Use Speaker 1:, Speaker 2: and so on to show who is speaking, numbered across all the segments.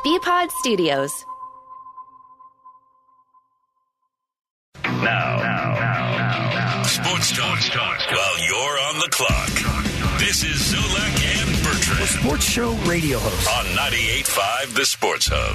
Speaker 1: BPod Studios.
Speaker 2: Now. Sports talk while you're on the clock. This is Zolak and Bertrand.
Speaker 3: A sports show radio host.
Speaker 2: On 98.5 The Sports Hub.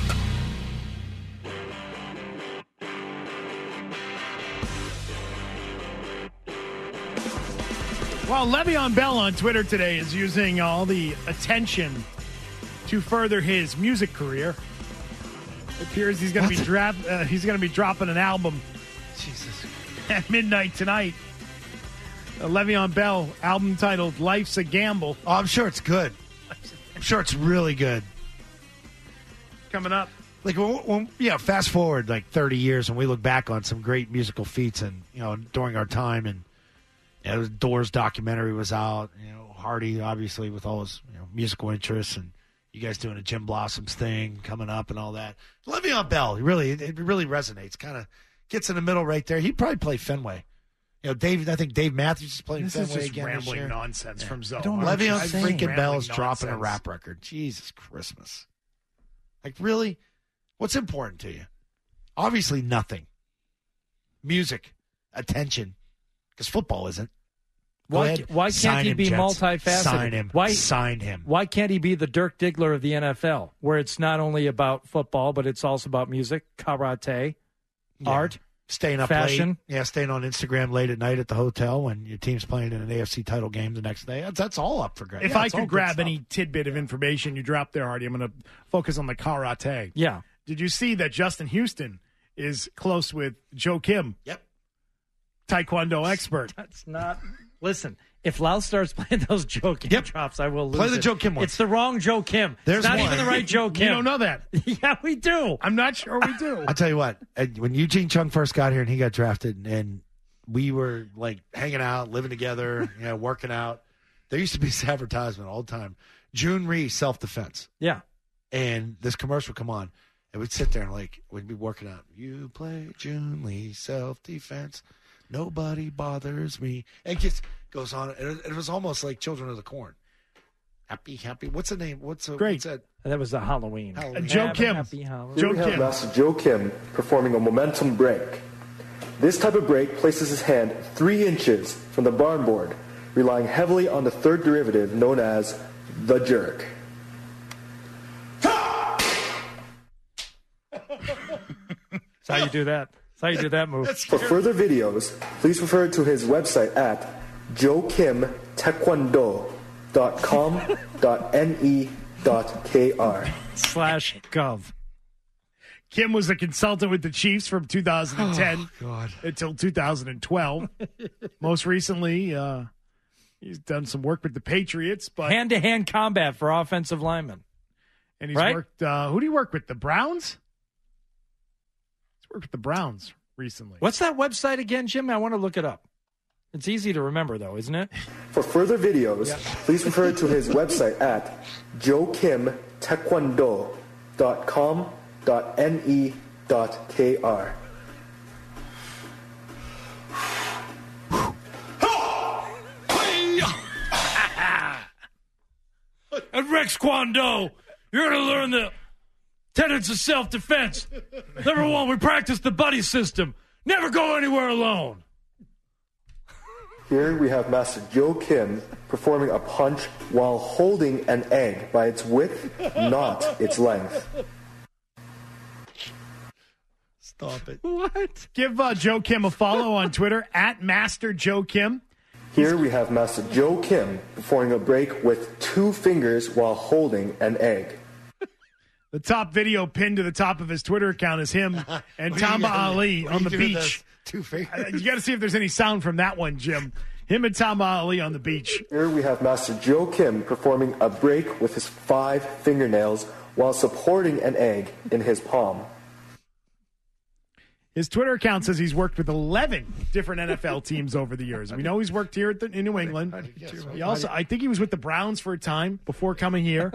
Speaker 4: Well, Le'Veon Bell on Twitter today is using all the attention to further his music career. It appears he's going to be dropping an album. Jesus. At midnight tonight. Le'Veon Bell album titled "Life's a Gamble."
Speaker 3: Oh, I'm sure it's good. I'm sure it's really good.
Speaker 4: Coming up.
Speaker 3: Like fast forward like 30 years and we look back on some great musical feats and during our time and the Doors documentary was out. Hardy obviously with all his musical interests and you guys doing a Jim Blossoms thing coming up and all that. Le'Veon Bell, it really resonates. Kind of gets in the middle right there. He'd probably play Fenway. I think Dave Matthews is playing Fenway
Speaker 4: again. This is just
Speaker 3: rambling
Speaker 4: nonsense from Zoe.
Speaker 3: Le'Veon freaking Bell is dropping a rap record. Jesus Christmas. Like, really? What's important to you? Obviously nothing. Music. Attention. Because football isn't.
Speaker 5: Why can't he be multifaceted?
Speaker 3: Sign him. Sign him.
Speaker 5: Why can't he be the Dirk Diggler of the NFL, where it's not only about football, but it's also about music, karate, art,
Speaker 3: staying up
Speaker 5: fashion?
Speaker 3: Late. Yeah, staying on Instagram late at night at the hotel when your team's playing in an AFC title game the next day. That's all up for grabs.
Speaker 4: If I could grab any tidbit of information you dropped there, Hardy, I'm going to focus on the karate.
Speaker 5: Yeah.
Speaker 4: Did you see that Justin Houston is close with Joe Kim?
Speaker 3: Yep.
Speaker 4: Taekwondo expert.
Speaker 5: That's not... Listen, if Lau starts playing those Joe Kim drops, I will lose
Speaker 3: Play the Joe Kim one.
Speaker 5: It's the wrong Joe Kim.
Speaker 3: There's
Speaker 5: it's not
Speaker 3: one.
Speaker 5: even the right Joe Kim.
Speaker 4: You don't know that.
Speaker 5: Yeah, we do.
Speaker 4: I'm not sure we do.
Speaker 3: I'll tell you what. When Eugene Chung first got here and he got drafted and we were like hanging out, living together, working out, there used to be this advertisement all the time. June Rhee self-defense.
Speaker 5: Yeah.
Speaker 3: And this commercial would come on. And we'd sit there and we'd be working out. You play June Lee self-defense. Nobody bothers me. It just goes on. It was almost like Children of the Corn. Happy. What's the name?
Speaker 4: Great.
Speaker 3: What's that?
Speaker 5: That was the Halloween.
Speaker 4: Joe Kim.
Speaker 6: Here we have Master Joe Kim performing a momentum break. This type of break places his hand 3 inches from the barn board, relying heavily on the third derivative known as the jerk.
Speaker 5: That's how you do that. That's how you do that move.
Speaker 6: For further videos, please refer to his website at joekimtaekwondo.com.ne.kr.
Speaker 4: Kim was a consultant with the Chiefs from 2010 until 2012. Most recently, he's done some work with the Patriots. But
Speaker 5: hand-to-hand combat for offensive linemen.
Speaker 4: And he's worked, who do you work with, the Browns? He's worked with the Browns recently.
Speaker 5: What's that website again, Jim? I want to look it up. It's easy to remember, though, isn't it?
Speaker 6: For further videos, please refer to his website at joekimtaekwondo.com.ne.kr.
Speaker 5: At Rex Kwon Do, you're going to learn the tenets of self-defense. Number 1, we practice the buddy system. Never go anywhere alone.
Speaker 6: Here we have Master Joe Kim performing a punch while holding an egg by its width, not its length.
Speaker 3: Stop it.
Speaker 4: What? Give Joe Kim a follow on Twitter at Master Joe Kim.
Speaker 6: Here we have Master Joe Kim performing a break with 2 fingers while holding an egg.
Speaker 4: The top video pinned to the top of his Twitter account is him and Tamba Ali on the beach.
Speaker 3: 2 fingers.
Speaker 4: You got to see if there's any sound from that one, Jim. Him and Tamba Ali on the beach.
Speaker 6: Here we have Master Joe Kim performing a break with his 5 fingernails while supporting an egg in his palm.
Speaker 4: His Twitter account says he's worked with 11 different NFL teams over the years. We know he's worked here in New England. He also, I think he was with the Browns for a time before coming here.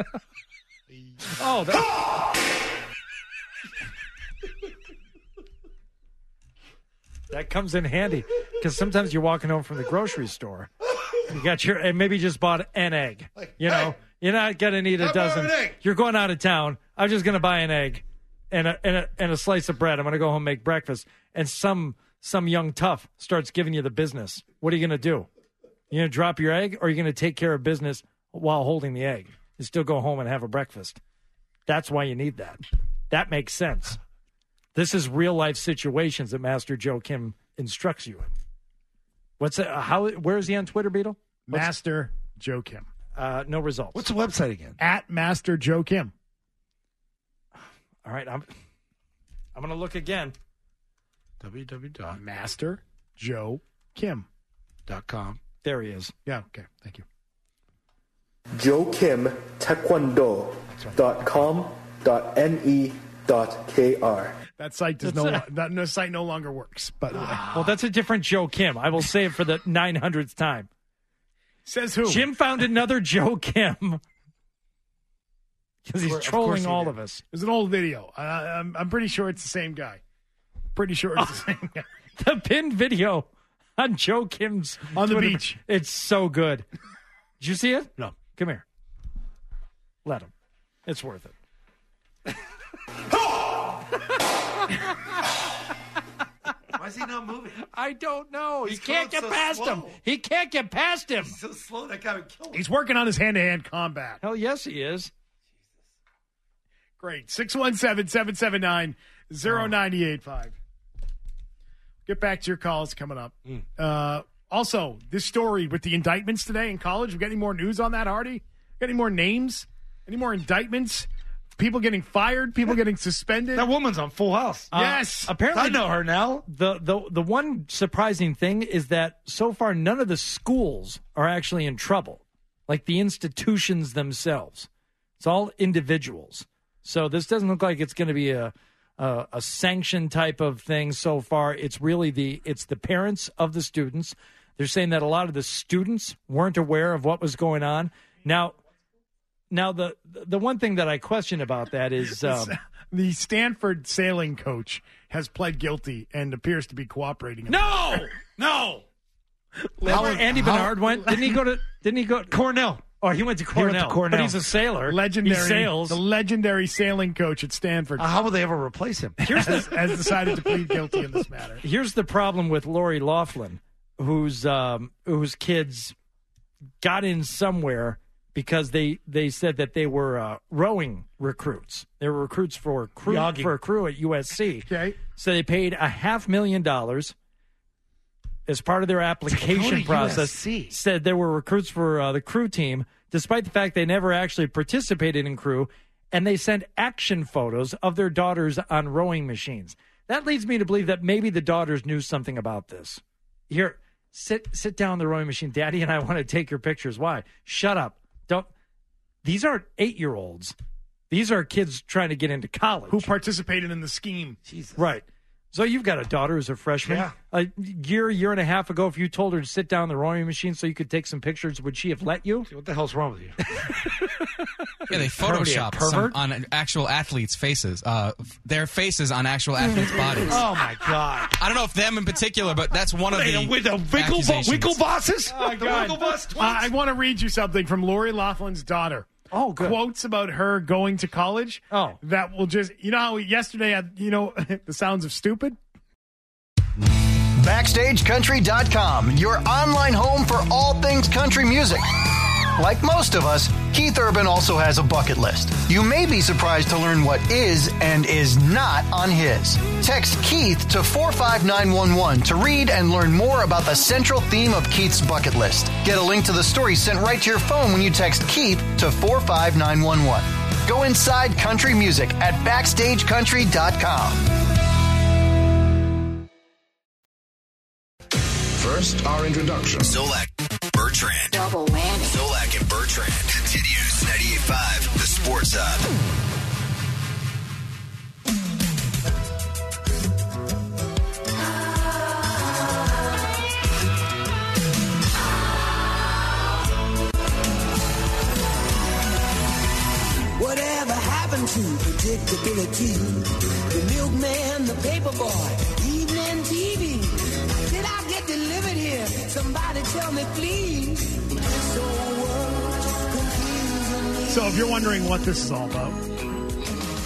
Speaker 5: That comes in handy because sometimes you're walking home from the grocery store. You got and maybe just bought an egg. You're not going to need a dozen. You're going out of town. I'm just going to buy an egg and a slice of bread. I'm going to go home and make breakfast. And some young tough starts giving you the business. What are you going to do? You going to drop your egg, or are you going to take care of business while holding the egg and still go home and have a breakfast? That's why you need that. That makes sense. This is real life situations that Master Joe Kim instructs you in. What's it? Where is he on Twitter, Beetle?
Speaker 4: Master Joe Kim.
Speaker 5: No results.
Speaker 3: What's the website again?
Speaker 4: At Master Joe Kim.
Speaker 5: All right, I'm going to look again.
Speaker 4: www.masterjoekim.com.
Speaker 5: There he is.
Speaker 4: Yeah, okay. Thank you.
Speaker 6: JoeKimTaekwondo.com.ne.kr.
Speaker 4: That site that site no longer works. By the way,
Speaker 5: well, that's a different Joe Kim. I will say it for the 900th time.
Speaker 4: Says who?
Speaker 5: Jim found another Joe Kim because he's trolling all of us.
Speaker 4: There's an old video. I'm pretty sure it's the same guy. Pretty sure it's the same guy.
Speaker 5: The pinned video on Joe Kim's
Speaker 4: on the
Speaker 5: Twitter.
Speaker 4: Beach.
Speaker 5: It's so good. Did you see it?
Speaker 3: No.
Speaker 5: Come here. Let him. It's worth it.
Speaker 3: Why is he not moving?
Speaker 5: I don't know. He can't get past him. He can't get past him.
Speaker 3: He's so slow that guy would kill him.
Speaker 4: He's working on his hand-to-hand combat.
Speaker 5: Hell yes, he is.
Speaker 4: Great. 617-779-0985. Get back to your calls coming up. Also, this story with the indictments today in college. We got any more news on that, Hardy? Got any more names? Any more indictments? People getting fired? People getting suspended?
Speaker 3: That woman's on Full House.
Speaker 4: Yes.
Speaker 5: Apparently,
Speaker 3: I know her now.
Speaker 5: The one surprising thing is that so far none of the schools are actually in trouble, like the institutions themselves. It's all individuals. So this doesn't look like it's going to be a sanction type of thing so far. It's really the parents of the students. They're saying that a lot of the students weren't aware of what was going on. Now the one thing that I question about that is
Speaker 4: the Stanford sailing coach has pled guilty and appears to be cooperating.
Speaker 5: No. Andy Bernard went. Didn't he go to
Speaker 3: Cornell?
Speaker 5: Oh, he went to Cornell. But he's a sailor.
Speaker 4: Legendary.
Speaker 5: He sails.
Speaker 4: The legendary sailing coach at Stanford.
Speaker 3: How will they ever replace him?
Speaker 4: has decided to plead guilty in this matter.
Speaker 5: Here's the problem with Lori Loughlin, whose kids got in somewhere because they said that they were rowing recruits. They were recruits for a crew at USC.
Speaker 4: Okay.
Speaker 5: So they paid $500,000 as part of their application process.
Speaker 3: USC.
Speaker 5: Said they were recruits for the crew team, despite the fact they never actually participated in crew, and they sent action photos of their daughters on rowing machines. That leads me to believe that maybe the daughters knew something about this. Here, sit down on the rowing machine. Daddy and I want to take your pictures. Why? Shut up. Don't. These aren't 8-year-olds. These are kids trying to get into college.
Speaker 4: Who participated in the scheme.
Speaker 3: Jesus.
Speaker 5: Right. So you've got a daughter who's a freshman.
Speaker 3: Yeah.
Speaker 5: A year and a half ago, if you told her to sit down on the rowing machine so you could take some pictures, would she have let you?
Speaker 3: What the hell's wrong with you?
Speaker 1: Yeah, they Photoshop some on actual athletes' faces. Their faces on actual athletes' bodies.
Speaker 3: Oh, my God.
Speaker 1: I don't know if them in particular, but that's one of the
Speaker 3: With the
Speaker 1: accusations.
Speaker 3: Wigglebosses?
Speaker 4: Oh,
Speaker 3: The Wiggleboss twins?
Speaker 4: I want to read you something from Lori Loughlin's daughter.
Speaker 5: Oh, good.
Speaker 4: Quotes about her going to college.
Speaker 5: Oh.
Speaker 4: That will just, how yesterday, the sounds of stupid?
Speaker 7: BackstageCountry.com, your online home for all things country music. Like most of us, Keith Urban also has a bucket list. You may be surprised to learn what is and is not on his. Text Keith to 45911 to read and learn more about the central theme of Keith's bucket list. Get a link to the story sent right to your phone when you text Keith to 45911. Go inside country music at BackstageCountry.com.
Speaker 8: First, our introduction.
Speaker 2: Zolak, Bertrand.
Speaker 9: Double whammy.
Speaker 2: Zolak and Bertrand. Continues 98.5, the Sports Hub.
Speaker 10: Whatever happened to predictability? The milkman, the paperboy, evening TV. Did I get delivered here? Somebody tell me, please.
Speaker 4: So if you're wondering what this is all about,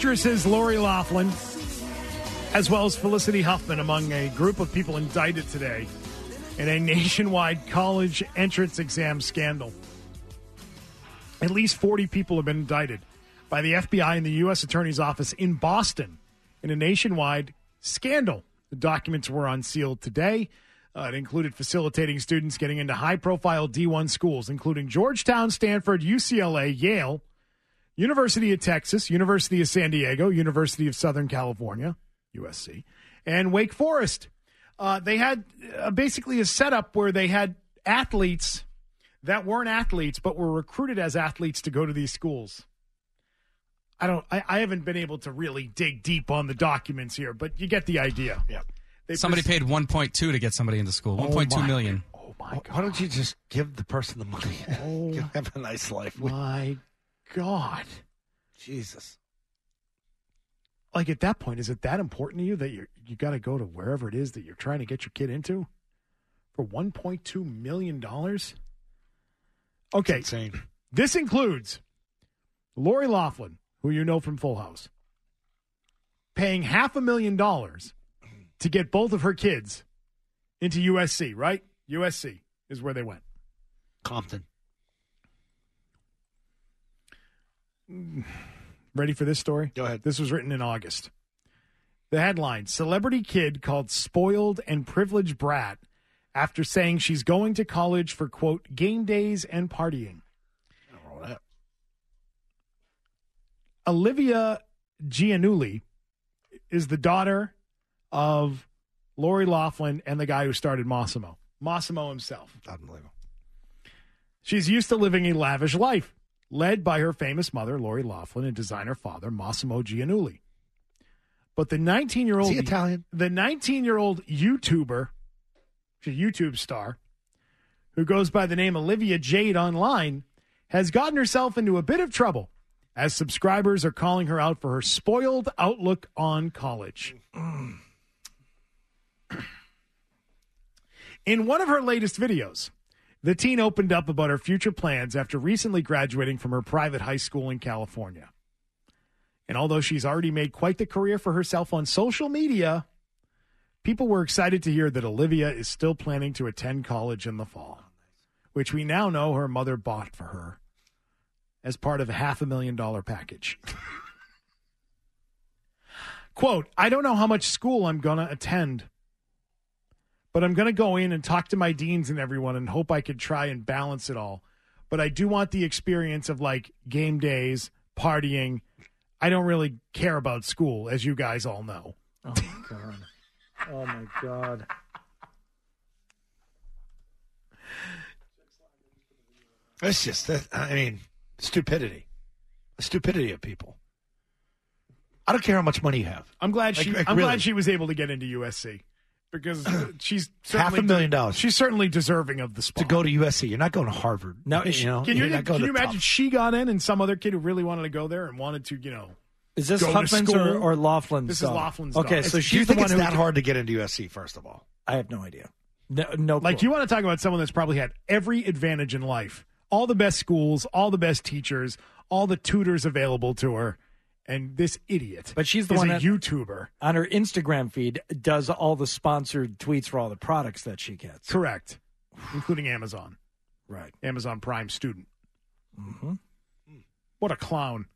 Speaker 4: Actresses Lori Loughlin, as well as Felicity Huffman, among a group of people indicted today in a nationwide college entrance exam scandal. At least 40 people have been indicted by the FBI and the U.S. Attorney's Office in Boston in a nationwide scandal. The documents were unsealed today. It included facilitating students getting into high-profile D1 schools, including Georgetown, Stanford, UCLA, Yale, University of Texas, University of San Diego, University of Southern California, USC, and Wake Forest. They had basically a setup where they had athletes that weren't athletes but were recruited as athletes to go to these schools. I haven't been able to really dig deep on the documents here, but you get the idea.
Speaker 3: Yeah.
Speaker 1: Somebody paid 1.2 to get somebody into school. 1.2 million.
Speaker 3: Oh my God! Why don't you just give the person the money? You have a nice life.
Speaker 4: My God,
Speaker 3: Jesus!
Speaker 4: Like at that point, is it that important to you that you got to go to wherever it is that you're trying to get your kid into for $1.2 million? Okay,
Speaker 3: that's insane.
Speaker 4: This includes Lori Loughlin, who you know from Full House, paying $500,000 to get both of her kids into USC, right? USC is where they went.
Speaker 3: Compton.
Speaker 4: Ready for this story?
Speaker 3: Go ahead.
Speaker 4: This was written in August. The headline, Celebrity Kid Called Spoiled and Privileged Brat After Saying She's Going to College for, quote, game days and partying. Olivia Giannulli is the daughter of Lori Loughlin and the guy who started Massimo. Massimo himself.
Speaker 3: Unbelievable.
Speaker 4: She's used to living a lavish life, led by her famous mother, Lori Loughlin, and designer father, Massimo Giannulli. But the 19-year-old...
Speaker 3: Is he Italian?
Speaker 4: The 19-year-old YouTuber, she's a YouTube star, who goes by the name Olivia Jade online, has gotten herself into a bit of trouble as subscribers are calling her out for her spoiled outlook on college. In one of her latest videos, the teen opened up about her future plans after recently graduating from her private high school in California. And although she's already made quite the career for herself on social media, people were excited to hear that Olivia is still planning to attend college in the fall, which we now know her mother bought for her as part of a $500,000 package. Quote, I don't know how much school I'm going to attend, but I'm going to go in and talk to my deans and everyone and hope I could try and balance it all. But I do want the experience of, like, game days, partying. I don't really care about school, as you guys all know.
Speaker 5: Oh, my God. Oh, my God.
Speaker 3: It's just, stupidity. The stupidity of people. I don't care how much money you have.
Speaker 4: I'm glad
Speaker 3: really.
Speaker 4: glad she was able to get into USC because she's certainly
Speaker 3: $500,000.
Speaker 4: She's certainly deserving of the spot
Speaker 3: To go to USC. You're not going to Harvard.
Speaker 5: No,
Speaker 4: Can you imagine she got in and some other kid who really wanted to go there and wanted to,
Speaker 5: Is this
Speaker 4: go to
Speaker 5: Huffman's
Speaker 4: school?
Speaker 5: or Laughlin's?
Speaker 4: This is Laughlin's
Speaker 5: Okay,
Speaker 4: daughter.
Speaker 5: so
Speaker 3: Do you
Speaker 5: she's the
Speaker 3: think
Speaker 5: one
Speaker 3: it's
Speaker 5: who
Speaker 3: that hard to get into USC, first of all?
Speaker 5: I have no idea. No
Speaker 4: Like,
Speaker 5: clue.
Speaker 4: you want to talk about someone that's probably had every advantage in life. All the best schools, all the best teachers, all the tutors available to her. And this idiot
Speaker 5: But she's the
Speaker 4: is
Speaker 5: one
Speaker 4: a
Speaker 5: that,
Speaker 4: YouTuber.
Speaker 5: on her Instagram feed, does all the sponsored tweets for all the products that she gets.
Speaker 4: Correct. Including Amazon.
Speaker 5: Right.
Speaker 4: Amazon Prime student.
Speaker 5: Mm-hmm.
Speaker 4: What a clown.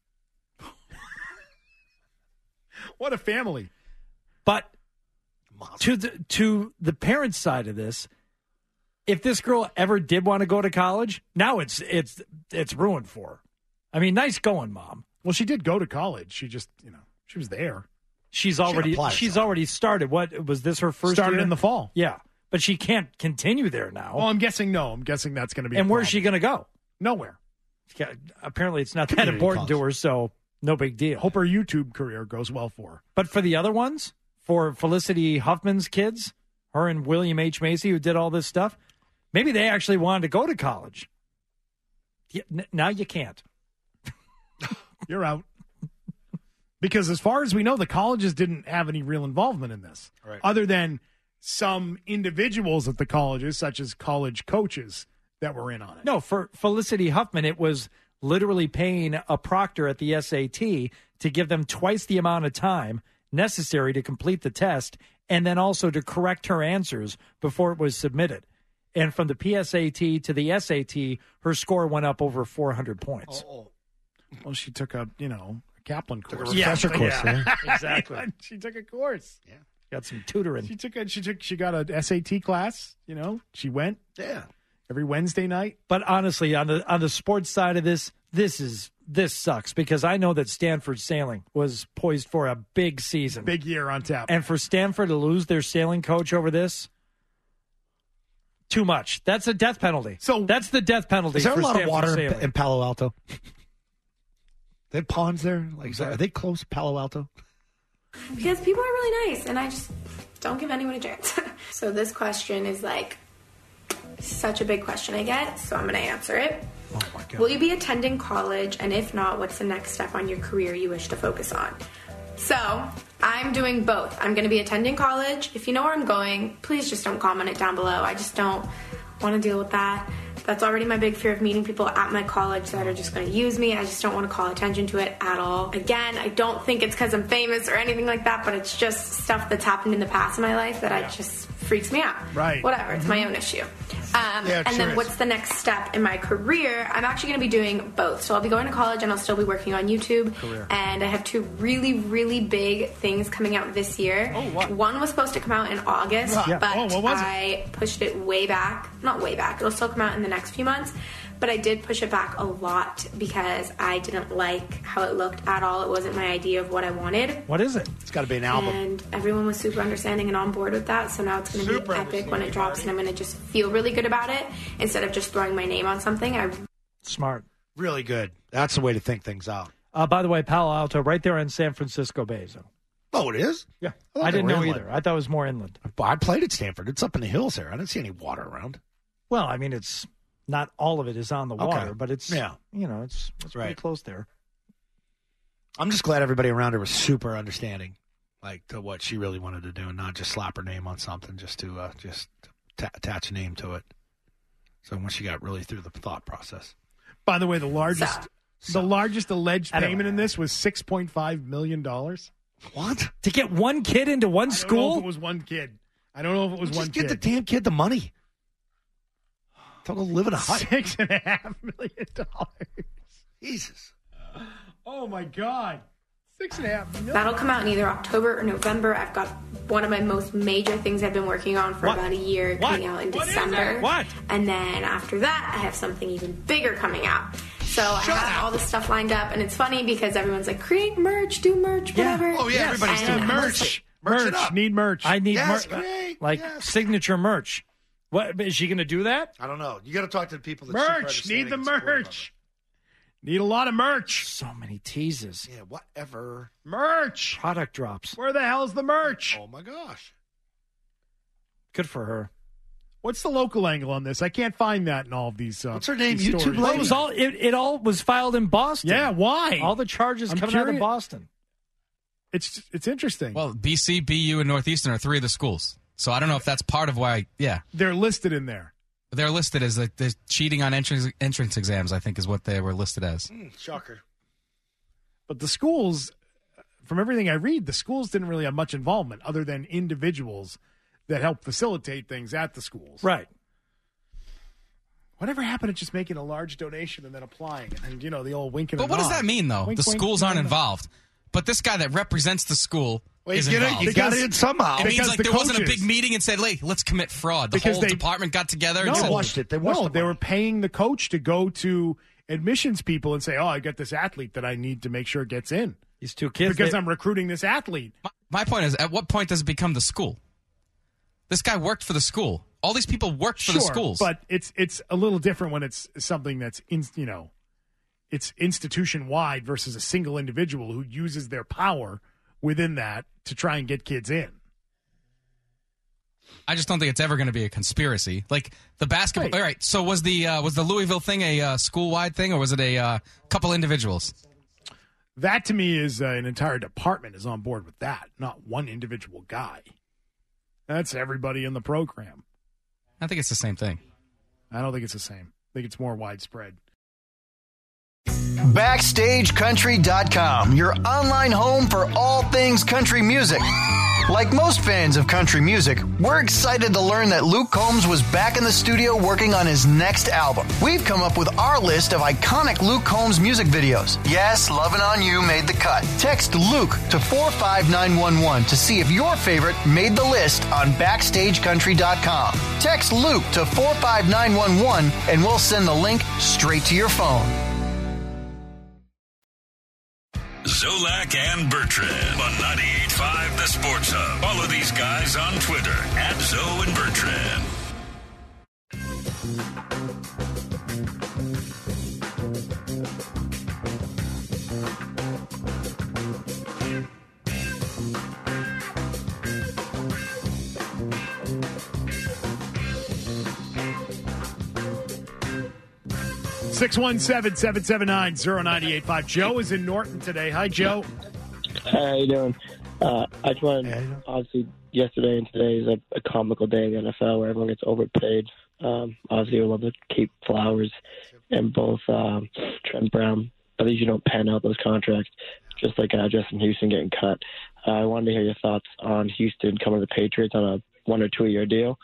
Speaker 4: What a family.
Speaker 5: But to the parents' side of this, if this girl ever did want to go to college, now it's ruined for her. I mean, nice going, Mom.
Speaker 4: Well, she did go to college. She just, she was there.
Speaker 5: She's already started. What was this, her first
Speaker 4: Started
Speaker 5: year?
Speaker 4: in the fall.
Speaker 5: Yeah, but she can't continue there now.
Speaker 4: Oh, I'm guessing that's going to be
Speaker 5: and
Speaker 4: a
Speaker 5: where's she
Speaker 4: problem.
Speaker 5: going to go?
Speaker 4: Nowhere.
Speaker 5: Apparently, it's not that
Speaker 3: Community
Speaker 5: important to
Speaker 3: college.
Speaker 5: her, so no big deal.
Speaker 4: Hope her YouTube career goes well for her.
Speaker 5: But for the other ones, for Felicity Huffman's kids, her and William H. Macy, who did all this stuff, maybe they actually wanted to go to college. Yeah, now you can't.
Speaker 4: You're out. Because as far as we know, the colleges didn't have any real involvement in this.
Speaker 3: Right.
Speaker 4: Other than some individuals at the colleges, such as college coaches, that were in on it.
Speaker 5: No, for Felicity Huffman, it was literally paying a proctor at the SAT to give them twice the amount of time necessary to complete the test and then also to correct her answers before it was submitted. And from the PSAT to the SAT, her score went up over 400 points.
Speaker 4: Well, she took a Kaplan course.
Speaker 3: refresher course. Yeah.
Speaker 5: Exactly.
Speaker 4: She took a course.
Speaker 3: Yeah.
Speaker 5: Got some tutoring.
Speaker 4: She got a SAT class. She went.
Speaker 3: Yeah.
Speaker 4: Every Wednesday night.
Speaker 5: But honestly, on the sports side of this sucks because I know that Stanford sailing was poised for a big season.
Speaker 4: Big year on tap.
Speaker 5: And for Stanford to lose their sailing coach over this, too much. That's a death penalty.
Speaker 4: So
Speaker 5: that's the death penalty.
Speaker 3: Is there
Speaker 5: for
Speaker 3: a lot
Speaker 5: Stanford
Speaker 3: of water
Speaker 5: sailing.
Speaker 3: in Palo Alto? They have ponds there? Are they close to Palo Alto?
Speaker 8: Because people are really nice, and I just don't give anyone a chance. So this question is such a big question I get, so I'm going to answer it.
Speaker 3: Oh my God.
Speaker 8: Will you be attending college, and if not, what's the next step on your career you wish to focus on? So, I'm doing both. I'm going to be attending college. If you know where I'm going, please just don't comment it down below. I just don't want to deal with that. That's already my big fear of meeting people at my college that are just going to use me. I just don't want to call attention to it at all. Again, I don't think it's because I'm famous or anything like that, but it's just stuff that's happened in the past in my life that I just freaks me out.
Speaker 4: Right.
Speaker 8: Whatever. It's my own issue. And then what's the next step in my career? I'm actually going to be doing both. So I'll be going to college and I'll still be working on YouTube. And I have two really, really big things coming out this year.
Speaker 4: Oh, what?
Speaker 8: One was supposed to come out in August, but
Speaker 4: what was it?
Speaker 8: I pushed it way back. Not way back. It'll still come out in the next few months. But I did push it back a lot because I didn't like how it looked at all. It wasn't my idea of what I wanted.
Speaker 5: What is it?
Speaker 3: It's got to be an album.
Speaker 8: And everyone was super understanding and on board with that. So now it's going to be epic when it drops, and I'm going to just feel really good about it instead of just throwing my name on something.
Speaker 5: Smart.
Speaker 3: Really good. That's the way to think things out.
Speaker 5: By the way, Palo Alto, right there in San Francisco Bay Zone.
Speaker 3: Oh, it is?
Speaker 5: Yeah.
Speaker 3: thought
Speaker 5: I
Speaker 3: they
Speaker 5: didn't
Speaker 3: were
Speaker 5: know
Speaker 3: inland.
Speaker 5: either. I thought it was more inland.
Speaker 3: I played at Stanford. It's up in the hills there. I didn't see any water around.
Speaker 5: Well, I mean, it's not all of it is on the water, but it's, it's pretty close there.
Speaker 3: I'm just glad everybody around her was super understanding, to what she really wanted to do, and not just slap her name on something, just to attach a name to it. So when she got really through the thought process.
Speaker 4: By the way, the largest alleged payment in this was $6.5 million.
Speaker 3: What?
Speaker 5: To get one kid into one school?
Speaker 4: I don't know if it was one kid.
Speaker 3: Just get the damn kid the money. Tell him to live in a hut.
Speaker 4: $6.5 million.
Speaker 3: Jesus.
Speaker 4: Oh, my God. $6.5 million.
Speaker 8: That'll come out in either October or November. I've got one of my most major things I've been working on for about a year coming out in December. And then after that, I have something even bigger coming out. So I have all this stuff lined up, and it's funny because everyone's like, create merch, do merch, whatever.
Speaker 3: Oh, yeah, everybody's doing merch.
Speaker 4: Merch. Need merch.
Speaker 5: I need
Speaker 3: Yes,
Speaker 5: merch.
Speaker 3: great.
Speaker 5: Signature merch. What, is she going to do that?
Speaker 3: I don't know. You got to talk to the people that
Speaker 4: Merch. Need the merch. Need a lot of merch.
Speaker 5: So many teases.
Speaker 3: Yeah, whatever.
Speaker 4: Merch.
Speaker 5: Product drops.
Speaker 4: Where the hell's the merch?
Speaker 3: Oh, my gosh.
Speaker 5: Good for her.
Speaker 4: What's the local angle on this? I can't find that in all of these.
Speaker 3: What's her name?
Speaker 4: these
Speaker 3: YouTube
Speaker 4: stories.
Speaker 3: lady?
Speaker 5: It all was filed in Boston.
Speaker 4: Yeah, why?
Speaker 5: All the charges coming out of Boston.
Speaker 4: It's interesting.
Speaker 1: Well, BC, BU, and Northeastern are three of the schools. So I don't know if that's part of why,
Speaker 4: They're listed in there.
Speaker 1: They're listed as the cheating on entrance exams, I think, is what they were listed as.
Speaker 3: Shocker.
Speaker 4: But the schools, from everything I read, the schools didn't really have much involvement other than individuals that help facilitate things at the schools.
Speaker 5: Right.
Speaker 4: Whatever happened to just making a large donation and then applying? And then, the old winking.
Speaker 1: But what does that mean, though?
Speaker 4: Wink,
Speaker 1: the
Speaker 4: wink,
Speaker 1: schools aren't
Speaker 4: wink.
Speaker 1: involved. But this guy that represents the school is
Speaker 3: you
Speaker 1: involved.
Speaker 3: got it in somehow.
Speaker 1: It means
Speaker 4: Because
Speaker 1: like
Speaker 4: the
Speaker 1: there wasn't a
Speaker 4: coaches-
Speaker 1: big meeting and said, hey, let's commit fraud. The
Speaker 4: Because
Speaker 1: whole
Speaker 4: they-
Speaker 1: department got together and
Speaker 4: No,
Speaker 1: said,
Speaker 3: They watched it. They watched
Speaker 4: No,
Speaker 3: the
Speaker 4: they were
Speaker 3: money.
Speaker 4: paying the coach to go to admissions people and say, oh, I got this athlete that I need to make sure gets in.
Speaker 5: These two kids.
Speaker 4: Because I'm recruiting this athlete.
Speaker 1: My point is, at what point does it become the school? This guy worked for the school. All these people worked for the schools.
Speaker 4: But it's a little different when it's something that's, it's institution-wide versus a single individual who uses their power within that to try and get kids in.
Speaker 1: I just don't think it's ever going to be a conspiracy. Like the basketball.
Speaker 4: Right.
Speaker 1: All right. So was the Louisville thing a school-wide thing, or was it a couple individuals?
Speaker 4: That, to me, is an entire department is on board with that, not one individual guy. That's everybody in the program.
Speaker 1: I think it's the same thing.
Speaker 4: I don't think it's the same. I think it's more widespread.
Speaker 7: BackstageCountry.com, your online home for all things country music. Like most fans of country music, we're excited to learn that Luke Combs was back in the studio working on his next album. We've come up with our list of iconic Luke Combs music videos. Yes, Lovin' On You made the cut. Text Luke to 45911 to see if your favorite made the list on BackstageCountry.com. Text Luke to 45911 and we'll send the link straight to your phone.
Speaker 2: Zolak and Bertrand on 98.5 The Sports Hub. Follow these guys on Twitter @Zo and Bertrand.
Speaker 4: Six 617-779-0985. Joe is in Norton today. Hi, Joe.
Speaker 9: How you doing? I just wanted, obviously, yesterday and today is a comical day in the NFL where everyone gets overpaid. Obviously, I would love to keep Flowers and both Trent Brown. At least you don't pan out those contracts, just like Justin Houston getting cut. I wanted to hear your thoughts on Houston coming to the Patriots on a 1 or 2 year deal.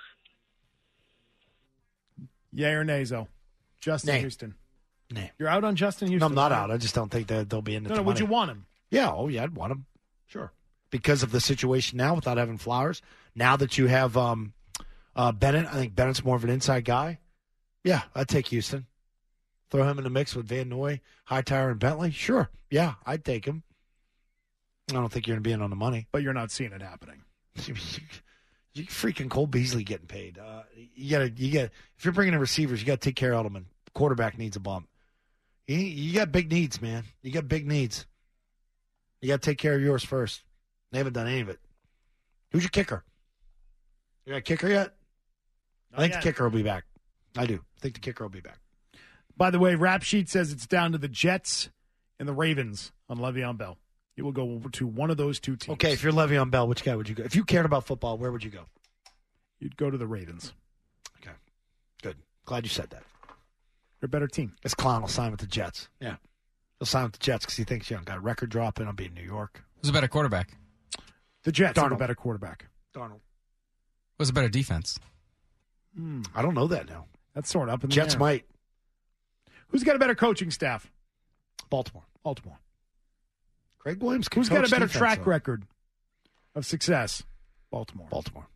Speaker 4: Yay or nay, Zo? Justin
Speaker 3: Nay.
Speaker 4: Houston.
Speaker 3: Nay.
Speaker 4: You're out on Justin Houston?
Speaker 3: No, I'm not out. I just don't think that they'll be in the
Speaker 4: No, would you want him?
Speaker 3: Yeah, I'd want him. Sure. Because of the situation now without having Flowers. Now that you have Bennett, I think Bennett's more of an inside guy. Yeah, I'd take Houston. Throw him in the mix with Van Noy, Hightower, and Bentley. Sure. Yeah, I'd take him. I don't think you're going to be in on the money.
Speaker 4: But you're not seeing it happening.
Speaker 3: You freaking Cole Beasley getting paid. You get if you're bringing in receivers, you got to take care of Edelman. Quarterback needs a bump. You got big needs, man. You got big needs. You got to take care of yours first. They haven't done any of it. Who's your kicker? You got a kicker yet? I think the kicker will be back. I do. I think the kicker will be back.
Speaker 4: By the way, Rap Sheet says it's down to the Jets and the Ravens on Le'Veon Bell. It will go over to one of those two teams.
Speaker 3: Okay, if you're Le'Veon Bell, which guy would you go? If you cared about football, where would you go?
Speaker 4: You'd go to the Ravens.
Speaker 3: Okay, good. Glad you said that.
Speaker 4: They're a better team.
Speaker 3: This clown will sign with the Jets. Yeah. He'll sign with the Jets because he thinks, got a record drop and I'll be in New York.
Speaker 1: Who's a better quarterback?
Speaker 4: The Jets are
Speaker 3: Darnold.
Speaker 4: a better quarterback.
Speaker 3: Darnold.
Speaker 1: Who's a better defense?
Speaker 3: I don't know that now.
Speaker 4: That's sort of up in the
Speaker 3: Jets
Speaker 4: air.
Speaker 3: might.
Speaker 4: Who's got a better coaching staff?
Speaker 3: Baltimore. Craig Williams.
Speaker 4: Who's got a better
Speaker 3: defense,
Speaker 4: track
Speaker 3: though?
Speaker 4: record of success? Baltimore.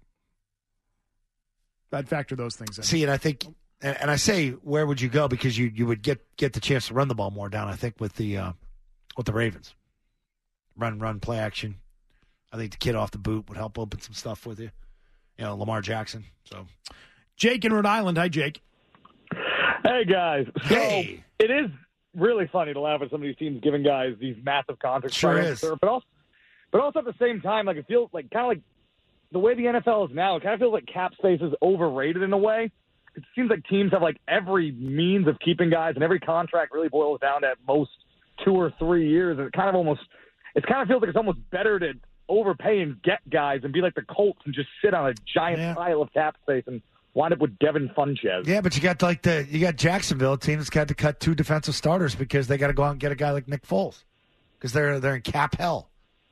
Speaker 4: I'd factor those things in.
Speaker 3: See, and I think, and I say, where would you go? Because you would get the chance to run the ball more down. I think with the Ravens, run, play action. I think the kid off the boot would help open some stuff with you. Lamar Jackson. So,
Speaker 4: Jake in Rhode Island. Hi, Jake.
Speaker 11: Hey, guys.
Speaker 3: Hey.
Speaker 11: So it is really funny to laugh at some of these teams giving guys these massive contracts.
Speaker 3: Sure is.
Speaker 11: But also at the same time, like it feels like kind of like the way the NFL is now, it kind of feels like cap space is overrated in a way. It seems like teams have like every means of keeping guys, and every contract really boils down to at most 2 or 3 years. And it kind of feels like it's almost better to overpay and get guys and be like the Colts and just sit on a giant pile of cap space and wind up with Devin Funchess.
Speaker 3: Yeah, but you got Jacksonville, a team that's got to cut 2 defensive starters because they got to go out and get a guy like Nick Foles because they're in cap hell.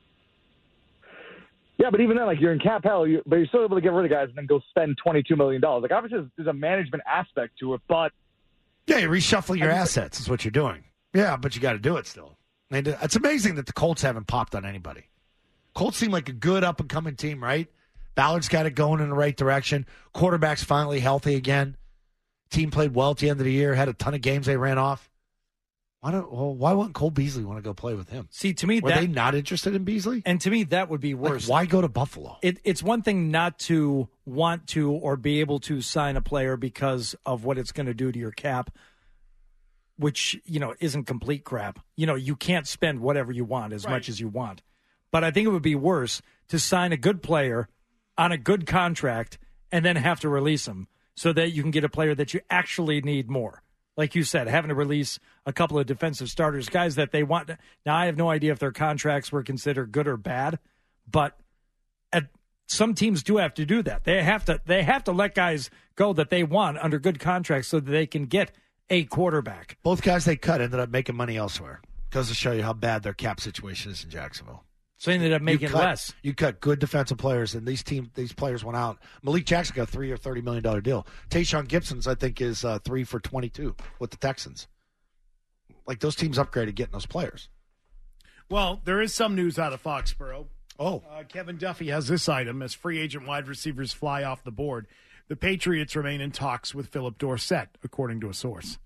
Speaker 11: Yeah, but even then, like you're in cap hell, but you're still able to get rid of guys and then go spend $22 million. Like obviously, there's a management aspect to it, but
Speaker 3: yeah, you reshuffle your assets is what you're doing. Yeah, but you got to do it still. And it's amazing that the Colts haven't popped on anybody. Colts seem like a good up and coming team, right? Ballard's got it going in the right direction. Quarterback's finally healthy again. Team played well at the end of the year. Had a ton of games they ran off. Why wouldn't Cole Beasley want to go play with him?
Speaker 5: See, to me,
Speaker 3: were they not interested in Beasley?
Speaker 5: And to me, that would be worse.
Speaker 3: Like, why go to Buffalo?
Speaker 5: It's one thing not to want to or be able to sign a player because of what it's going to do to your cap, which, isn't complete crap. You can't spend whatever you want as much as you want. But I think it would be worse to sign a good player on a good contract and then have to release him so that you can get a player that you actually need more. Like you said, having to release a couple of defensive starters, guys that they want. Now, I have no idea if their contracts were considered good or bad, but some teams do have to do that. They have to let guys go that they want under good contracts so that they can get a quarterback.
Speaker 3: Both guys they cut ended up making money elsewhere. Goes to show you how bad their cap situation is in Jacksonville.
Speaker 5: So they ended up making less.
Speaker 3: You cut good defensive players, and these players went out. Malik Jackson got a 3 or $30 million deal. Tayshaun Gibson's, I think, is 3 for $22 with the Texans. Like, those teams upgraded getting those players.
Speaker 4: Well, there is some news out of Foxborough.
Speaker 3: Oh.
Speaker 4: Kevin Duffy has this item as free agent wide receivers fly off the board. The Patriots remain in talks with Philip Dorsett, according to a source.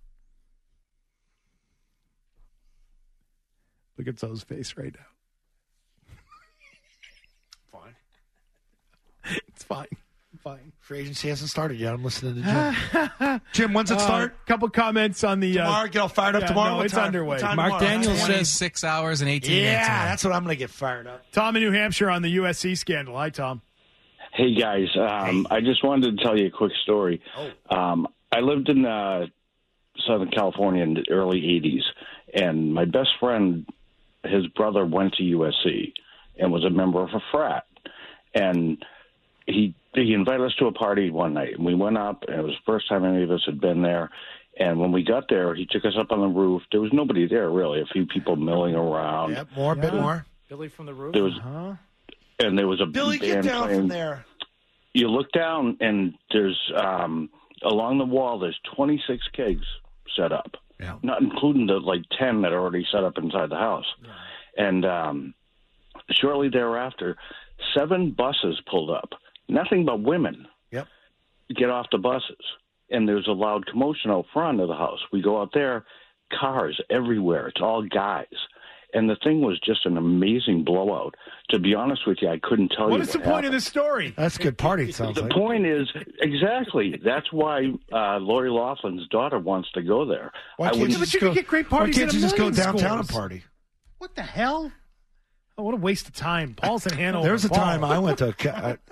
Speaker 4: Look at Zoe's face right now. It's fine. Fine.
Speaker 3: Free agency hasn't started yet. I'm listening to Jim. Jim, when's it start?
Speaker 4: Couple comments on the...
Speaker 3: Tomorrow? Get all fired up tomorrow?
Speaker 4: No, it's underway.
Speaker 5: Mark Daniels says
Speaker 1: 26 hours and 18 minutes.
Speaker 3: Yeah, that's what I'm going to get fired up.
Speaker 4: Tom in New Hampshire on the USC scandal. Hi, Tom.
Speaker 12: Hey, guys. I just wanted to tell you a quick story. I lived in Southern California in the early 80s, and my best friend, his brother went to USC and was a member of a frat. And he invited us to a party one night, and we went up, and it was the first time any of us had been there. And when we got there, he took us up on the roof. There was nobody there, really, a few people milling around.
Speaker 3: Yep, a bit more.
Speaker 5: Billy from the roof?
Speaker 12: There was, and there was a
Speaker 3: Billy,
Speaker 12: band
Speaker 3: get down
Speaker 12: playing.
Speaker 3: from there.
Speaker 12: You look down, and there's, along the wall, there's 26 kegs set up, not including the, 10 that are already set up inside the house. Yeah. And shortly thereafter, 7 buses pulled up. Nothing but women get off the buses. And there's a loud commotion out front of the house. We go out there, cars everywhere. It's all guys. And the thing was just an amazing blowout. To be honest with you, I couldn't tell you
Speaker 4: what is the point of this story?
Speaker 3: That's a good party, it sounds
Speaker 12: like. The point is, exactly, that's why Lori Laughlin's daughter wants to go there.
Speaker 3: Why can't you just go,
Speaker 4: get great parties
Speaker 3: why can't
Speaker 4: in
Speaker 3: you just go
Speaker 4: million
Speaker 3: downtown
Speaker 4: schools?
Speaker 3: and party?
Speaker 4: What the hell? Oh, what a waste of time. Paul's in Hanover.
Speaker 3: There was a
Speaker 4: Paul.
Speaker 3: time I went to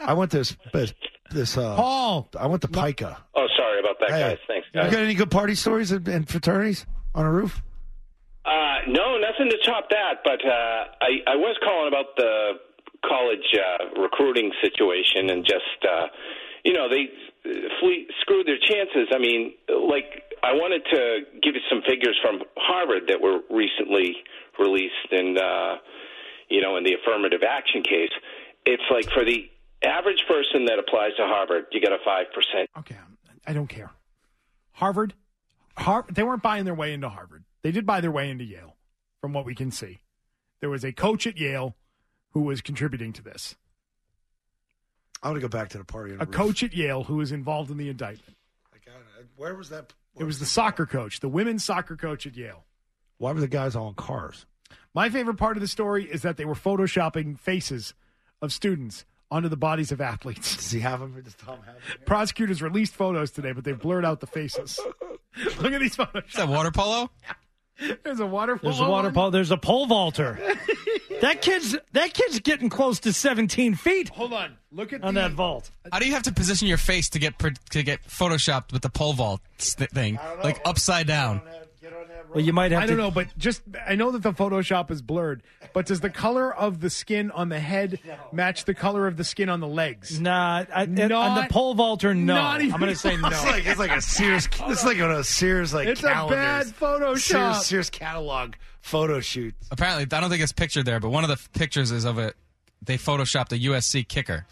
Speaker 4: Paul.
Speaker 3: I went to Pica.
Speaker 13: Oh, sorry about that, guys. Thanks, guys.
Speaker 3: You got any good party stories and fraternities on a roof?
Speaker 13: No, nothing to top that, but I was calling about the college recruiting situation and just, they screwed their chances. I mean, I wanted to give you some figures from Harvard that were recently released in the affirmative action case. It's like for the average person that applies to Harvard, you get a 5%.
Speaker 4: Okay, I don't care. Harvard, they weren't buying their way into Harvard. They did buy their way into Yale, from what we can see. There was a coach at Yale who was contributing to this.
Speaker 3: I want to go back to the party.
Speaker 4: A coach at Yale who was involved in the indictment.
Speaker 3: Where was that?
Speaker 4: It was the soccer coach, the women's soccer coach at Yale.
Speaker 3: Why were the guys all in cars?
Speaker 4: My favorite part of the story is that they were photoshopping faces of students onto the bodies of athletes.
Speaker 3: Does he have them? Or does Tom have them?
Speaker 4: Prosecutors released photos today, but they've blurred out the faces. Look at these photos.
Speaker 1: Is that water polo?
Speaker 4: There's a water polo.
Speaker 5: There's a water polo. There's a pole vaulter. That kid's getting close to 17 feet.
Speaker 4: Hold on. Look at
Speaker 5: that vault.
Speaker 1: How do you have to position your face to get photoshopped with the pole vault thing, like upside down?
Speaker 5: Well, you might have.
Speaker 4: I don't know, but I know that the Photoshop is blurred. But does the color of the skin on the head match the color of the skin on the legs?
Speaker 5: Nah, on the pole vaulter, no. I'm going to say no.
Speaker 3: It's like a Sears. It's like on a Sears
Speaker 4: It's
Speaker 3: calendars.
Speaker 4: a bad Photoshop.
Speaker 3: Sears catalog photo shoot.
Speaker 1: Apparently, I don't think it's pictured there, but one of the pictures is of it. They photoshopped a USC kicker.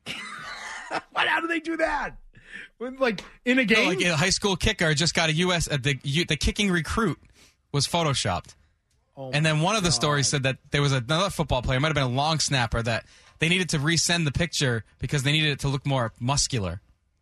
Speaker 4: How do they do that? In a game?
Speaker 1: No, like a high school kicker just got the kicking recruit was photoshopped. And then one of the stories said that there was another football player, it might have been a long snapper, that they needed to resend the picture because they needed it to look more muscular.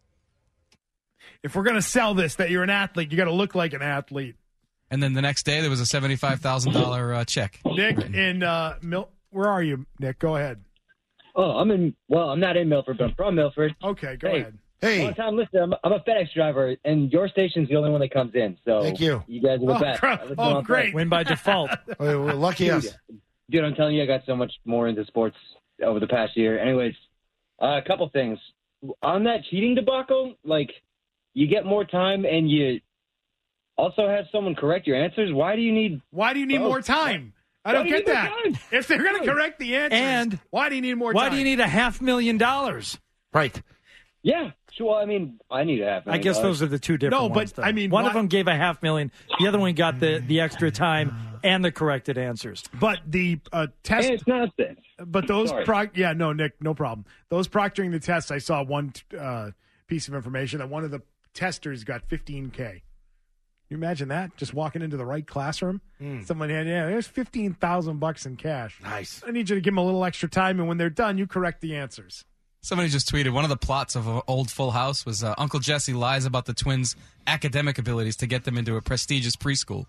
Speaker 4: If we're going to sell this, that you're an athlete, you got to look like an athlete.
Speaker 1: And then the next day, there was a $75,000 check.
Speaker 4: Nick in where are you, Nick? Go ahead.
Speaker 14: Oh, I'm not in Milford, but I'm from Milford.
Speaker 4: Okay, go ahead.
Speaker 3: Hey.
Speaker 14: Long time listener. I'm a FedEx driver, and your station's the only one that comes in. So
Speaker 3: thank you.
Speaker 14: You guys are the best.
Speaker 4: Great.
Speaker 5: Win by default.
Speaker 3: Well, lucky us.
Speaker 14: Dude, I'm telling you, I got so much more into sports over the past year. Anyways, a couple things. On that cheating debacle, you get more time and you also have someone correct your answers. Why do you need
Speaker 4: more time? I don't get that. If they're going to correct the answers,
Speaker 5: and
Speaker 4: why do you need more time?
Speaker 5: Why do you need $500,000?
Speaker 3: Right.
Speaker 14: Yeah, sure. I mean, I need a $500,000.
Speaker 5: I guess those are the two different ones.
Speaker 4: No, but I mean,
Speaker 5: one of them gave $500,000. The other one got the extra time and the corrected answers.
Speaker 4: But the test,
Speaker 14: it's nonsense.
Speaker 4: But those, Nick, no problem. Those proctoring the tests, I saw one piece of information that one of the testers got $15K. Can you imagine that? Just walking into the right classroom, someone had there's $15,000 in cash.
Speaker 3: Nice.
Speaker 4: I need you to give them a little extra time, and when they're done, you correct the answers.
Speaker 1: Somebody just tweeted, one of the plots of an old Full House was Uncle Jesse lies about the twins' academic abilities to get them into a prestigious preschool.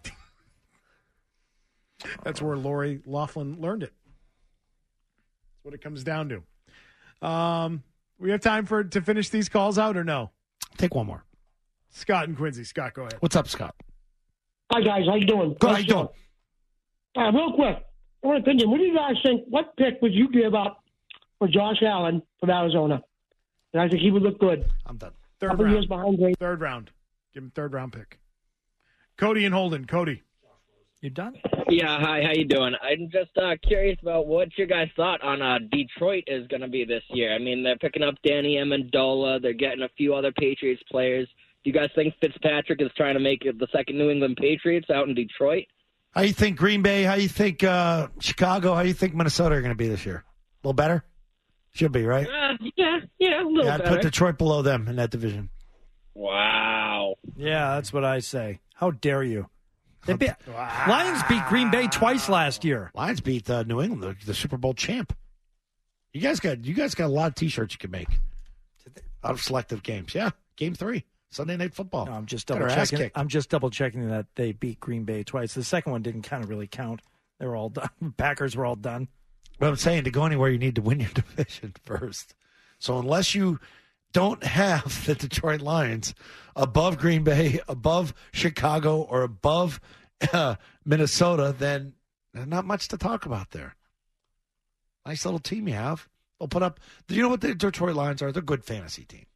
Speaker 4: That's where Lori Loughlin learned it. That's what it comes down to. We have time to finish these calls out or no?
Speaker 3: Take one more.
Speaker 4: Scott and Quincy. Scott, go ahead.
Speaker 3: What's up, Scott?
Speaker 15: Hi, guys. How you doing?
Speaker 3: Good. How you doing?
Speaker 15: Real quick, I want an opinion. What do you guys think? What pick would you give up for Josh Allen from Arizona? And I think he would look good.
Speaker 3: I'm done.
Speaker 4: Third round. Years behind Green. Third round. Give him third round pick. Cody and Holden. Cody.
Speaker 5: You done?
Speaker 16: Yeah, hi, how you doing? I'm just curious about what your guys' thought on Detroit is going to be this year. I mean, they're picking up Danny Amendola. They're getting a few other Patriots players. Do you guys think Fitzpatrick is trying to make it the second New England Patriots out in Detroit?
Speaker 3: How you think Green Bay? How you think Chicago? How you think Minnesota are going to be this year? A little better? Should be, right?
Speaker 16: Yeah, a little
Speaker 3: I'd
Speaker 16: better.
Speaker 3: put Detroit below them in that division.
Speaker 16: Wow.
Speaker 5: Yeah, that's what I say. How dare you? Lions beat Green Bay twice last year.
Speaker 3: Lions beat New England, the Super Bowl champ. You guys got a lot of T-shirts you can make out of selective games. Yeah, Game 3, Sunday Night Football.
Speaker 5: No, I'm just double checking. I'm just double checking that they beat Green Bay twice. The second one didn't kind of really count. They were all done. Packers were all done.
Speaker 3: But I'm saying to go anywhere, you need to win your division first. So unless you don't have the Detroit Lions above Green Bay, above Chicago, or above Minnesota, then there's not much to talk about there. Nice little team you have. They'll put up. Do you know what the Detroit Lions are? They're a good fantasy team.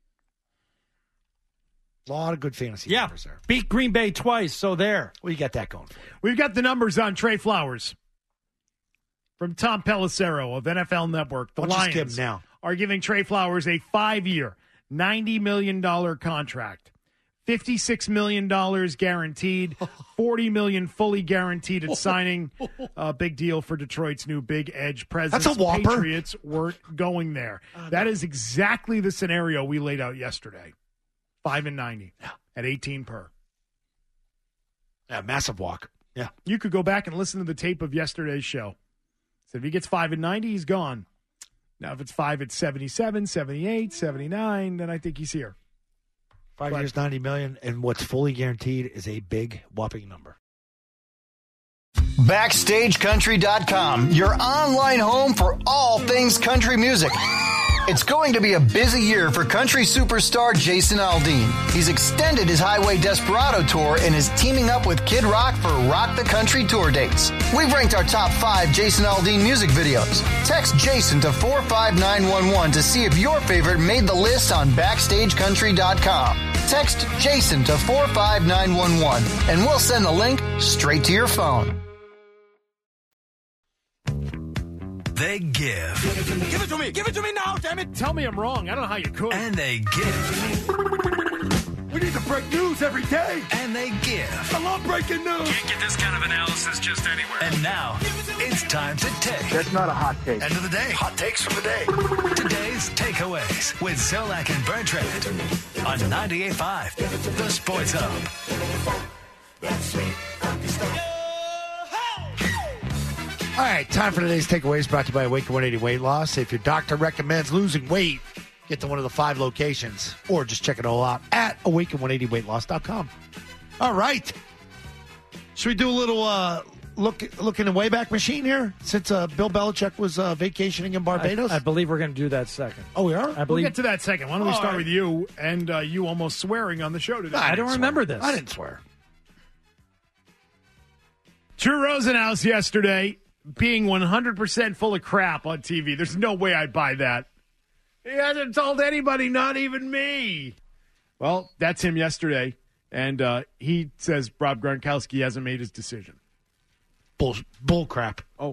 Speaker 3: A lot of good fantasy numbers there.
Speaker 5: Beat Green Bay twice, so there.
Speaker 3: Well, you got that going for you.
Speaker 4: We've got the numbers on Trey Flowers from Tom Pelissero of NFL Network. The Lions are giving Trey Flowers a 5-year, $90 million contract. $56 million guaranteed, $40 million fully guaranteed at signing. A big deal for Detroit's new big edge presence.
Speaker 3: That's a whopper.
Speaker 4: Patriots weren't going there. That is exactly the scenario we laid out yesterday. 5 and 90 at 18 per.
Speaker 3: Yeah, massive walk. Yeah.
Speaker 4: You could go back and listen to the tape of yesterday's show. So if he gets 5 and 90, he's gone. Now, if it's 5 at 77, 78, 79, then I think he's here.
Speaker 3: 5 years, $90 million, and what's fully guaranteed is a big, whopping number.
Speaker 7: BackstageCountry.com, your online home for all things country music. It's going to be a busy year for country superstar Jason Aldean. He's extended his Highway Desperado tour and is teaming up with Kid Rock for Rock the Country tour dates. We've ranked our top 5 Jason Aldean music videos. Text Jason to 45911 to see if your favorite made the list on BackstageCountry.com. Text Jason to 45911 and we'll send the link straight to your phone.
Speaker 10: They give.
Speaker 4: Give it to me. Give it to me now, damn it. Tell me I'm wrong. I don't know how you could.
Speaker 10: And they give.
Speaker 4: We need to break news every day.
Speaker 10: And they give.
Speaker 4: I love breaking news.
Speaker 2: Can't get this kind of analysis just anywhere.
Speaker 10: And now, it's time to take.
Speaker 6: That's not a hot take.
Speaker 10: End of the day.
Speaker 6: Hot takes from the day.
Speaker 10: Today's takeaways with Zolak and Bertrand on 98.5, The Sports Hub.
Speaker 3: All right, time for today's takeaways brought to you by Awaken 180 Weight Loss. If your doctor recommends losing weight, get to one of the 5 locations or just check it all out at awaken180weightloss.com. All right. Should we do a little look in the Wayback Machine here since Bill Belichick was vacationing in Barbados?
Speaker 5: I believe we're going to do that second.
Speaker 3: Oh, we are?
Speaker 4: We'll get to that second. Why don't we start with you and you almost swearing on the show today?
Speaker 5: I don't remember this.
Speaker 3: I didn't swear.
Speaker 4: Drew Rosenhaus yesterday being 100% full of crap on TV. There's no way I'd buy that. He hasn't told anybody, not even me. Well, that's him yesterday. And he says Rob Gronkowski hasn't made his decision.
Speaker 3: Bull crap.
Speaker 4: Oh.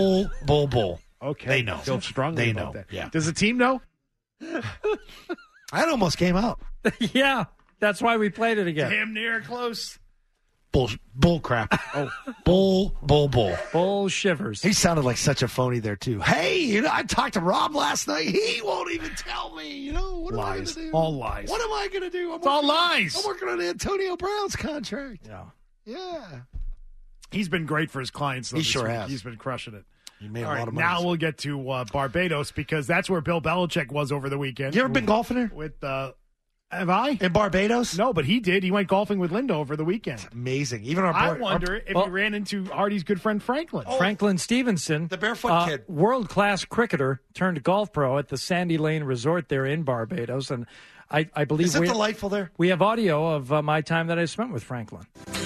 Speaker 3: Bull.
Speaker 4: Okay.
Speaker 3: They know.
Speaker 4: Feel strongly
Speaker 3: they
Speaker 4: about
Speaker 3: know.
Speaker 4: that.
Speaker 3: Yeah.
Speaker 4: Does the team know?
Speaker 3: That almost came out.
Speaker 5: Yeah, that's why we played it again.
Speaker 4: Damn near close.
Speaker 3: Bull crap. Bull.
Speaker 5: Bull shivers.
Speaker 3: He sounded like such a phony there, too. Hey, I talked to Rob last night. He won't even tell me. What am I going to do?
Speaker 4: All lies.
Speaker 3: What am I going to do?
Speaker 4: It's all lies.
Speaker 3: I'm working on Antonio Brown's contract. Yeah.
Speaker 4: He's been great for his clients, though.
Speaker 3: He sure has.
Speaker 4: He's been crushing it.
Speaker 3: He made
Speaker 4: all
Speaker 3: a lot of money.
Speaker 4: Now we'll get to Barbados because that's where Bill Belichick was over the weekend.
Speaker 3: You ever been golfing there?
Speaker 4: With have I?
Speaker 3: In Barbados?
Speaker 4: No, but he did. He went golfing with Linda over the weekend.
Speaker 3: Amazing. Even
Speaker 4: I wonder if he ran into Hardy's good friend Franklin.
Speaker 5: Franklin Stevenson,
Speaker 3: the barefoot kid,
Speaker 5: world-class cricketer turned golf pro at the Sandy Lane Resort there in Barbados, and I believe
Speaker 3: is it delightful there?
Speaker 5: We have audio of my time that I spent with Franklin.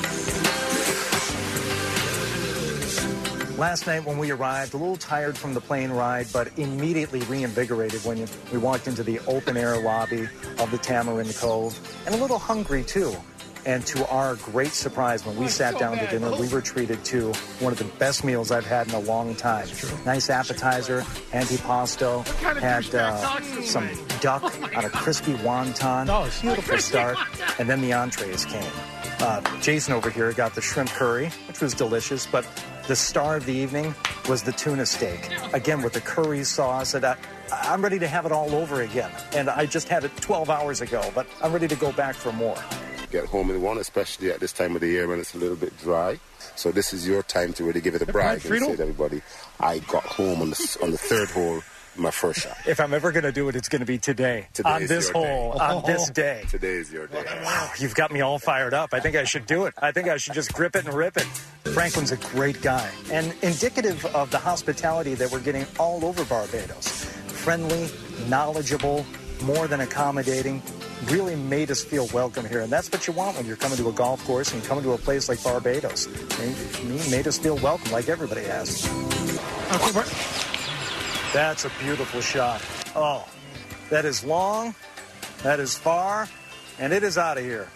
Speaker 17: Last night when we arrived, a little tired from the plane ride, but immediately reinvigorated when we walked into the open-air lobby of the Tamarind Cove, and a little hungry, too. And to our great surprise, when we sat down to dinner, we were treated to one of the best meals I've had in a long time. Nice appetizer, antipasto, had some duck on a crispy wonton, beautiful start, and then the entrees came. Jason over here got the shrimp curry, which was delicious, but the star of the evening was the tuna steak. Again, with the curry sauce. And I'm ready to have it all over again. And I just had it 12 hours ago, but I'm ready to go back for more.
Speaker 18: Get home in one, especially at this time of the year when it's a little bit dry. So this is your time to really give it a brag and say to everybody, I got home on the third hole. My first shot.
Speaker 17: If I'm ever going to do it, it's going to be today on this hole, on this day.
Speaker 18: Today is your day.
Speaker 17: Wow, you've got me all fired up. I think I should do it. I think I should just grip it and rip it. Franklin's a great guy and indicative of the hospitality that we're getting all over Barbados. Friendly, knowledgeable, more than accommodating, really made us feel welcome here. And that's what you want when you're coming to a golf course and coming to a place like Barbados. He made us feel welcome like everybody has. Okay, that's a beautiful shot. Oh, that is long, that is far, and it is out of here.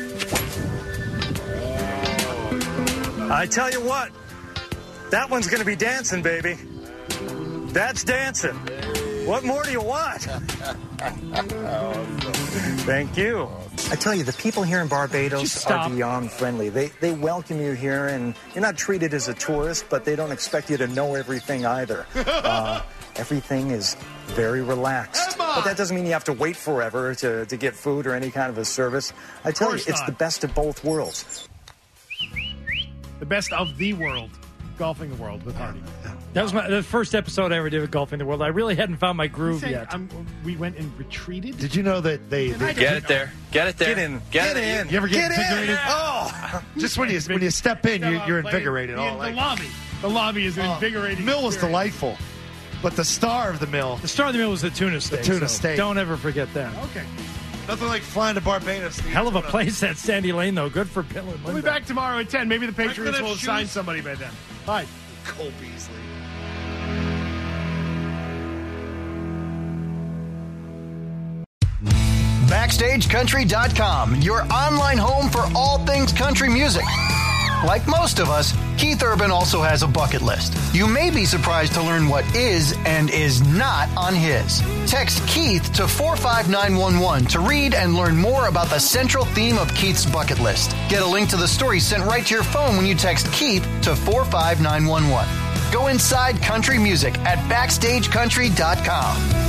Speaker 17: I tell you what, that one's going to be dancing, baby. That's dancing. What more do you want? Thank you. I tell you, the people here in Barbados are beyond friendly. They welcome you here, and you're not treated as a tourist, but they don't expect you to know everything either. Everything is very relaxed. But that doesn't mean you have to wait forever to get food or any kind of a service. I tell you, it's the best of both worlds.
Speaker 4: The best of the world. Golfing the World with Hardy.
Speaker 5: That was the first episode I ever did with Golfing the World. I really hadn't found my groove yet.
Speaker 4: We went and retreated.
Speaker 3: Did you know that they
Speaker 19: get it there? Get it there.
Speaker 17: Get in.
Speaker 19: Get in.
Speaker 3: You ever get invigorated?
Speaker 17: Oh,
Speaker 3: just when you step in, you're invigorated.
Speaker 4: The lobby is invigorating.
Speaker 3: The meal was delightful, but the star of the meal.
Speaker 5: The star of the meal was the tuna steak.
Speaker 3: The tuna steak.
Speaker 5: Don't ever forget that.
Speaker 4: Okay.
Speaker 3: Nothing like flying to Barbados.
Speaker 5: Hell of a place at Sandy Lane, though. Good for Bill and Linda.
Speaker 4: We'll be back tomorrow at 10. Maybe the Patriots will sign somebody by then. Bye.
Speaker 3: Cole Beasley.
Speaker 7: BackstageCountry.com, your online home for all things country music. Like most of us, Keith Urban also has a bucket list. You may be surprised to learn what is and is not on his. Text Keith to 45911 to read and learn more about the central theme of Keith's bucket list. Get a link to the story sent right to your phone when you text Keith to 45911. Go inside country music at BackstageCountry.com.